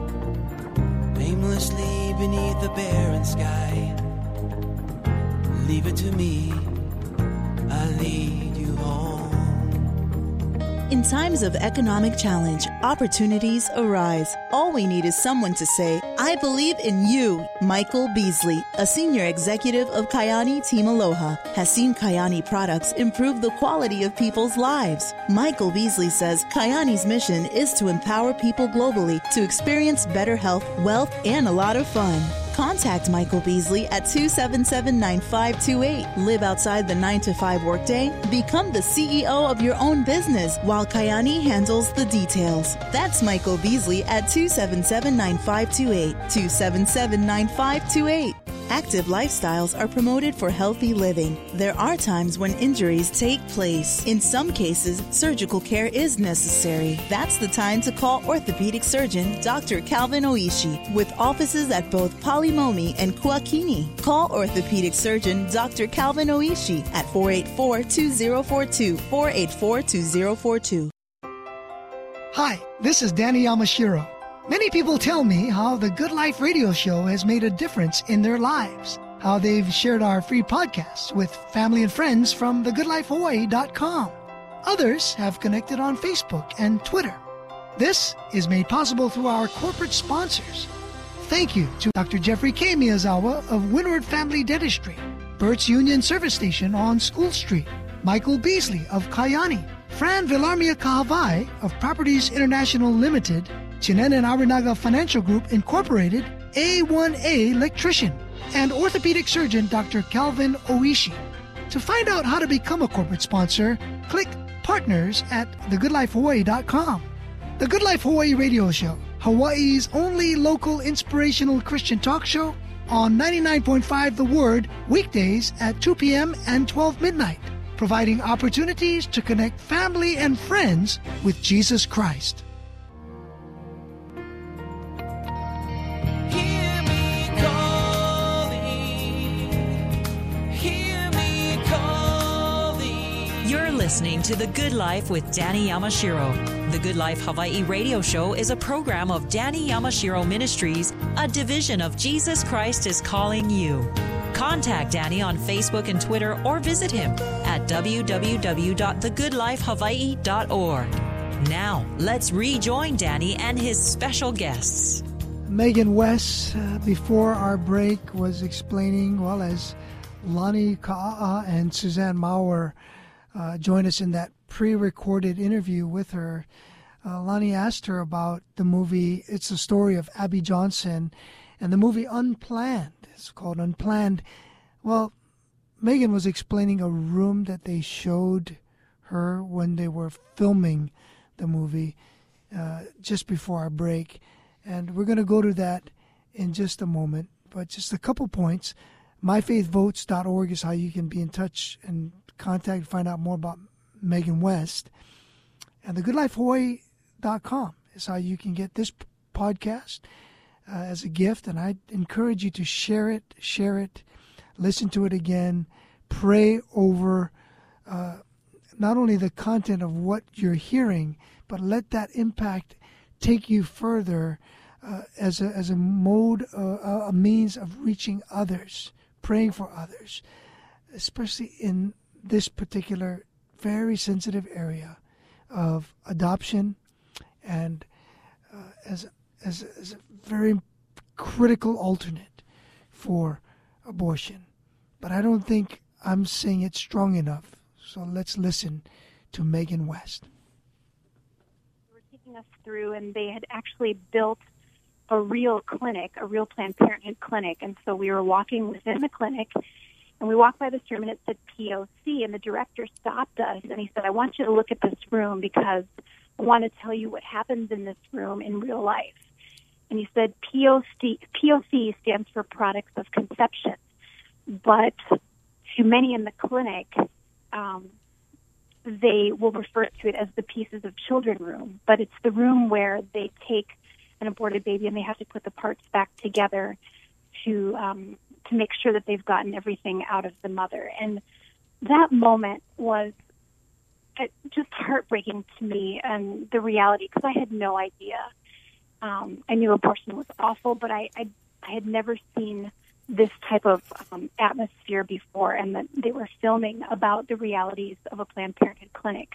aimlessly beneath the barren sky. Leave it to me, I'll lead you home. In times of economic challenge, opportunities arise. All we need is someone to say, I believe in you. Michael Beasley, a senior executive of Kayani Team Aloha, has seen Kayani products improve the quality of people's lives. Michael Beasley says Kayani's mission is to empower people globally to experience better health, wealth, and a lot of fun. Contact Michael Beasley at two seven seven, nine five two eight. Live outside the nine to five workday. Become the C E O of your own business while Kayani handles the details. That's Michael Beasley at two seven seven, nine five two eight. two seven seven, nine five two eight. Active lifestyles are promoted for healthy living. There are times when injuries take place. In some cases, surgical care is necessary. That's the time to call orthopedic surgeon Doctor Calvin Oishi with offices at both Palimomi and Kuakini. Call orthopedic surgeon Doctor Calvin Oishi at four eight four, two zero four two, four eight four, two zero four two. Hi, this is Danny Yamashiro. Many people tell me how the Good Life radio show has made a difference in their lives, how they've shared our free podcasts with family and friends from the good life hawaii dot com. Others have connected on Facebook and Twitter. This is made possible through our corporate sponsors. Thank you to Doctor Jeffrey K. Miyazawa of Windward Family Dentistry, Burt's Union Service Station on School Street, Michael Beasley of Kayani, Fran Villarmia Kahavai of Properties International Limited, Chinen and Arinaga Financial Group Incorporated, A one A electrician, and orthopedic surgeon Doctor Calvin Oishi. To find out how to become a corporate sponsor, click partners at the good life hawaii dot com. The Good Life Hawaii Radio Show, Hawaii's only local inspirational Christian talk show, on ninety-nine point five The Word, weekdays at two p.m. and twelve midnight, providing opportunities to connect family and friends with Jesus Christ. Hear me calling, hear me calling. You're listening to The Good Life with Danny Yamashiro. The Good Life Hawaii Radio Show is a program of Danny Yamashiro Ministries, a division of Jesus Christ is Calling You. Contact Danny on Facebook and Twitter or visit him at w w w dot the good life hawaii dot org. Now, let's rejoin Danny and his special guests. Megan West, uh, before our break, was explaining, well, as Lonnie Ka'a and Suzanne Maurer uh, joined us in that pre-recorded interview with her, uh, Lonnie asked her about the movie. It's the story of Abby Johnson and the movie Unplanned. It's called Unplanned. Well, Megan was explaining a room that they showed her when they were filming the movie uh, just before our break. And we're going to go to that in just a moment. But just a couple points. my faith votes dot org is how you can be in touch and contact, find out more about Megan West. And the good life hawaii dot com is how you can get this podcast uh, as a gift. And I encourage you to share it, share it, listen to it again, pray over uh, not only the content of what you're hearing, but let that impact take you further uh, as a as a mode, uh, a means of reaching others, praying for others, especially in this particular very sensitive area of adoption, and uh, as, as as a very critical alternate for abortion. But I don't think I'm saying it strong enough. So let's listen to Megan West. They were taking us through, and they had actually built a real clinic, a real Planned Parenthood clinic. And so we were walking within the clinic, and we walked by this room, and it said P O C, and the director stopped us, and he said, I want you to look at this room because I want to tell you what happens in this room in real life. And he said P O C, P O C stands for Products of Conception. But to many in the clinic, um, they will refer to it as the Pieces of Children room. But it's the room where they take an aborted baby and they have to put the parts back together to um, to make sure that they've gotten everything out of the mother. And that moment was just heartbreaking to me, and the reality, because I had no idea. Um, I knew abortion was awful, but I, I, I had never seen this type of um, atmosphere before, and that they were filming about the realities of a Planned Parenthood clinic.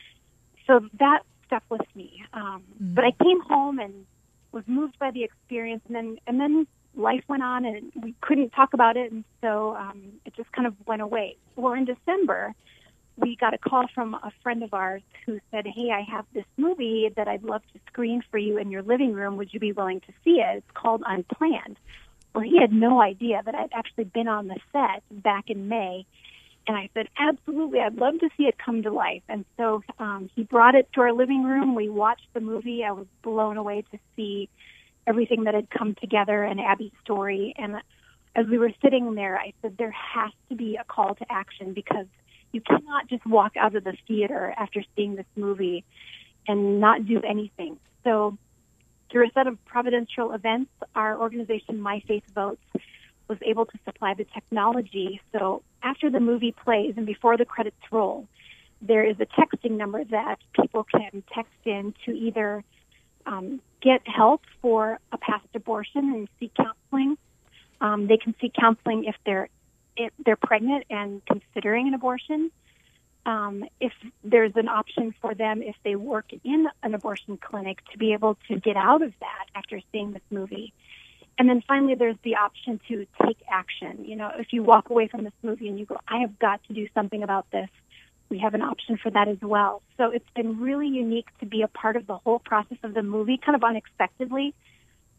So that stuck with me. Um, mm-hmm. But I came home and was moved by the experience, and then and then life went on, and we couldn't talk about it, and so um, it just kind of went away. Well, in December, we got a call from a friend of ours who said, hey, I have this movie that I'd love to screen for you in your living room. Would you be willing to see it? It's called Unplanned. Well, he had no idea that I'd actually been on the set back in May. And I said, absolutely, I'd love to see it come to life. And so um, he brought it to our living room. We watched the movie. I was blown away to see everything that had come together in Abby's story. And as we were sitting there, I said, there has to be a call to action, because you cannot just walk out of the theater after seeing this movie and not do anything. So through a set of providential events, our organization, My Faith Votes, was able to supply the technology. So after the movie plays and before the credits roll, there is a texting number that people can text in to either um, get help for a past abortion and seek counseling. Um, they can seek counseling if they're if they're pregnant and considering an abortion. Um, if there's an option for them, if they work in an abortion clinic, to be able to get out of that after seeing this movie. And then finally, there's the option to take action. You know, if you walk away from this movie and you go, I have got to do something about this, we have an option for that as well. So it's been really unique to be a part of the whole process of the movie, kind of unexpectedly.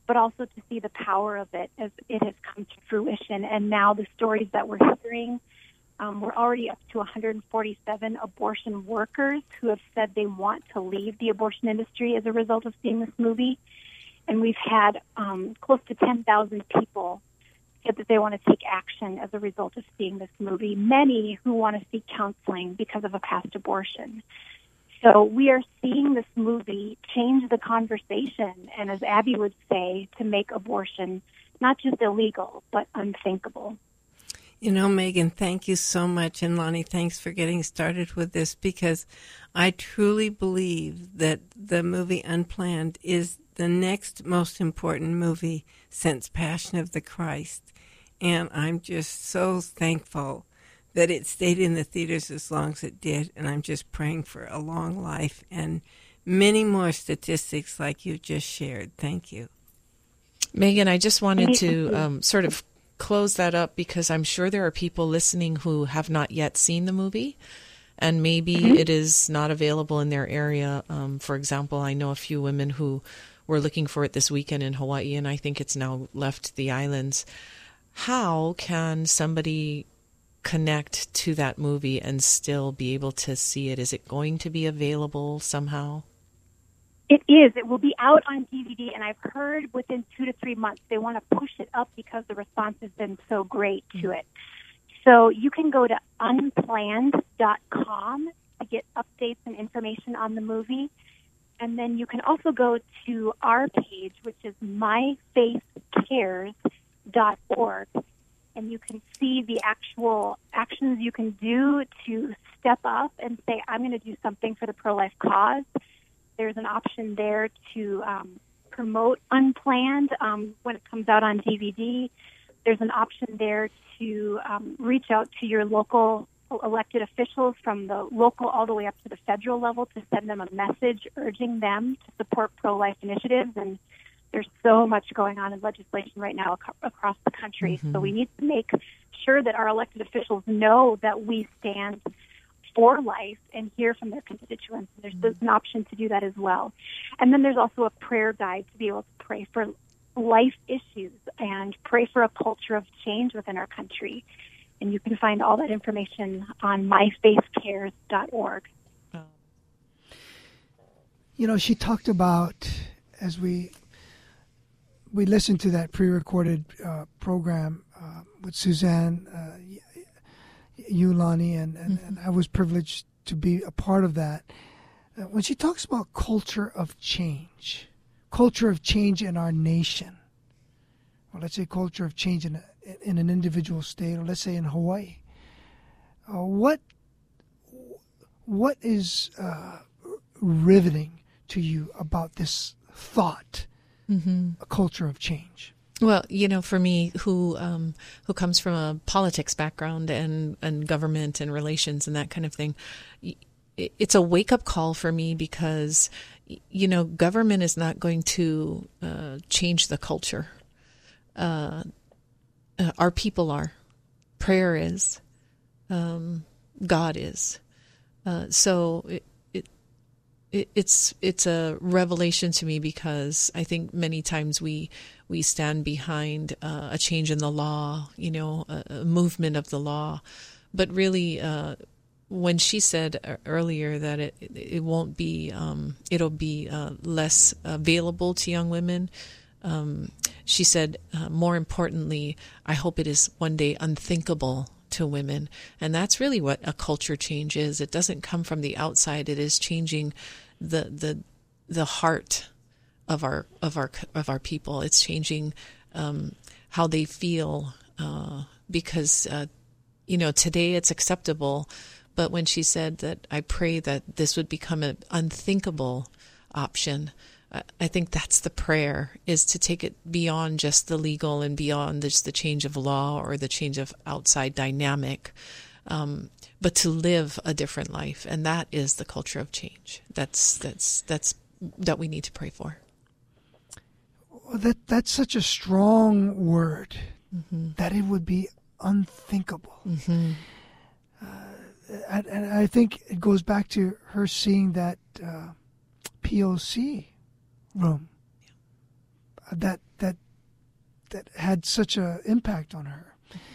but also to see the power of it as it has come to fruition. And now the stories that we're hearing, um, we're already up to one hundred forty-seven abortion workers who have said they want to leave the abortion industry as a result of seeing this movie. And we've had um, close to ten thousand people say that they want to take action as a result of seeing this movie, many who want to seek counseling because of a past abortion. So we are seeing this movie change the conversation, and as Abby would say, to make abortion not just illegal, but unthinkable. You know, Megan, thank you so much. And Lonnie, thanks for getting started with this, because I truly believe that the movie Unplanned is the next most important movie since Passion of the Christ. And I'm just so thankful that it stayed in the theaters as long as it did. And I'm just praying for a long life and many more statistics like you just shared. Thank you. Megan, I just wanted to um, sort of close that up, because I'm sure there are people listening who have not yet seen the movie, and maybe mm-hmm. it is not available in their area. Um, for example, I know a few women who were looking for it this weekend in Hawaii, and I think it's now left the islands. How can somebody connect to that movie and still be able to see it? Is it going to be available somehow? It is. It will be out on D V D, and I've heard within two to three months they want to push it up because the response has been so great to it. So you can go to unplanned dot com to get updates and information on the movie. And then you can also go to our page, which is my faith cares dot org, and you can see the actual actions you can do to step up and say, I'm going to do something for the pro-life cause. There's an option there to um, promote Unplanned um, when it comes out on D V D. There's an option there to um, reach out to your local elected officials from the local all the way up to the federal level to send them a message urging them to support pro-life initiatives. And there's so much going on in legislation right now ac- across the country. Mm-hmm. So we need to make sure that our elected officials know that we stand for life and hear from their constituents. There's, there's an option to do that as well. And then there's also a prayer guide to be able to pray for life issues and pray for a culture of change within our country. And you can find all that information on my faith cares dot org. You know, she talked about, as we we listened to that pre-recorded uh, program uh, with Suzanne, uh, you, Lonnie, and, and, mm-hmm. and I was privileged to be a part of that. Uh, when she talks about culture of change, culture of change in our nation, or let's say culture of change in, a, in an individual state, or let's say in Hawaii, uh, what what is uh, riveting to you about this thought, mm-hmm. a culture of change? Well, you know, for me, who um, who comes from a politics background and, and government and relations and that kind of thing, it's a wake-up call for me, because, you know, government is not going to uh, change the culture. Uh, uh, our people are. Prayer is. Um, God is. Uh, so it, it, it it's it's a revelation to me, because I think many times we we stand behind uh, a change in the law, you know, a, a movement of the law, but really, uh, when she said earlier that it it won't be um, it'll be uh, less available to young women. Um, she said, uh, more importantly, I hope it is one day unthinkable to women. And that's really what a culture change is. It doesn't come from the outside. It is changing the the the heart of our of our of our people. It's changing um, how they feel, uh, because uh, you know, today it's acceptable, but when she said that, I pray that this would become an unthinkable option. I think that's the prayer, is to take it beyond just the legal and beyond just the change of law or the change of outside dynamic, um, but to live a different life. And that is the culture of change. That's that's that's that we need to pray for. Well, that that's such a strong word, mm-hmm. that it would be unthinkable. Mm-hmm. Uh, and, and I think it goes back to her seeing that uh, P O C room. that that that had such an impact on her.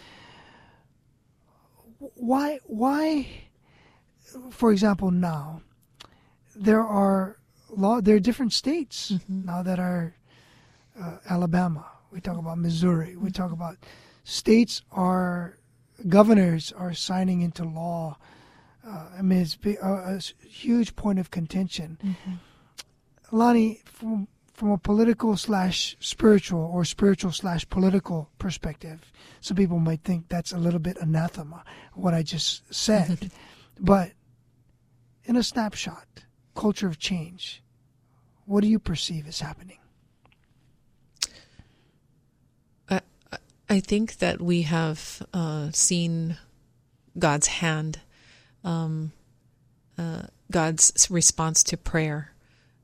Why why for example now there are law there are different states mm-hmm. now that are uh, Alabama, we talk about Missouri, we talk about states are governors are signing into law. Uh, I mean, it's a, a huge point of contention. Mm-hmm. Lonnie, from from a political slash spiritual or spiritual slash political perspective, some people might think that's a little bit anathema, what I just said. But in a snapshot, culture of change, what do you perceive is happening? I, I think that we have uh, seen God's hand, um, uh, God's response to prayer.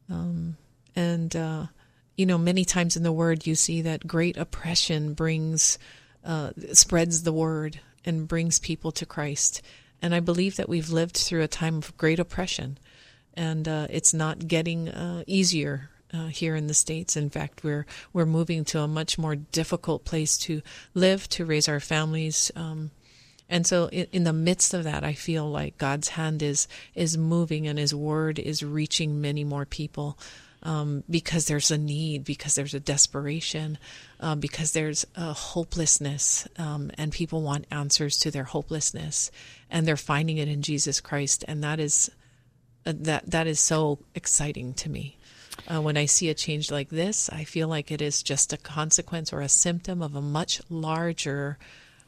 Um, and, uh, you know, many times in the Word you see that great oppression brings, uh, spreads the Word and brings people to Christ. And I believe that we've lived through a time of great oppression, and uh, it's not getting uh, easier uh, here in the States. In fact, we're we're moving to a much more difficult place to live, to raise our families. Um, and so in, in the midst of that, I feel like God's hand is is moving and His Word is reaching many more people. Um, because there's a need, because there's a desperation, uh, because there's a hopelessness, um, and people want answers to their hopelessness, and they're finding it in Jesus Christ, and that is uh, that that is so exciting to me. Uh, when I see a change like this, I feel like it is just a consequence or a symptom of a much larger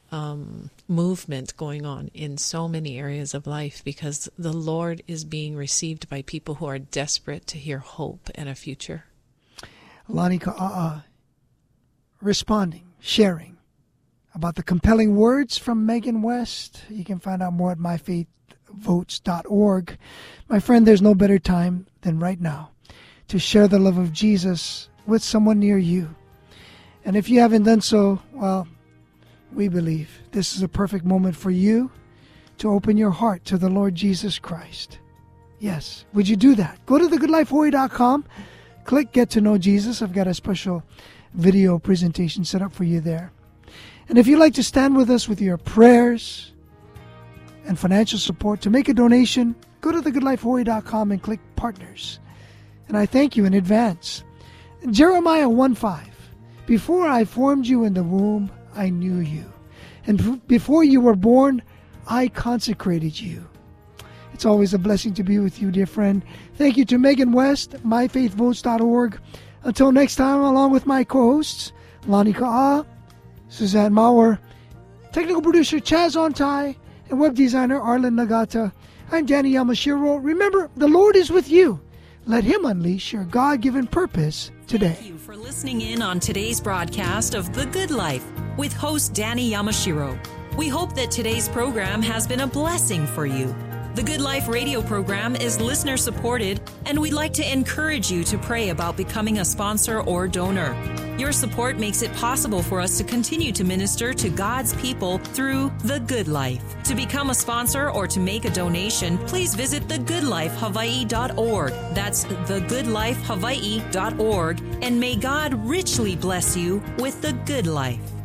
Um, movement going on in so many areas of life, because the Lord is being received by people who are desperate to hear hope and a future. Lonnie Ka'a'a, responding, sharing about the compelling words from Megan West. You can find out more at my faith votes dot org. My friend, there's no better time than right now to share the love of Jesus with someone near you. And if you haven't done so, well, we believe this is a perfect moment for you to open your heart to the Lord Jesus Christ. Yes, would you do that? Go to the good life hawaii dot com, click Get to Know Jesus. I've got a special video presentation set up for you there. And if you'd like to stand with us with your prayers and financial support to make a donation, go to the good life hawaii dot com and click Partners. And I thank you in advance. Jeremiah one five, before I formed you in the womb, I knew you. And before you were born, I consecrated you. It's always a blessing to be with you, dear friend. Thank you to Megan West, my faith votes dot org. Until next time, along with my co-hosts, Lonnie Ka'a'a, Suzanne Maurer, technical producer Chaz Ontai, and web designer Arlen Nagata, I'm Danny Yamashiro. Remember, the Lord is with you. Let Him unleash your God-given purpose today. Thank you for listening in on today's broadcast of The Good Life with host Danny Yamashiro. We hope that today's program has been a blessing for you. The Good Life radio program is listener supported, and we'd like to encourage you to pray about becoming a sponsor or donor. Your support makes it possible for us to continue to minister to God's people through The Good Life. To become a sponsor or to make a donation, please visit the good life hawaii dot org. That's the good life hawaii dot org, and may God richly bless you with the good life.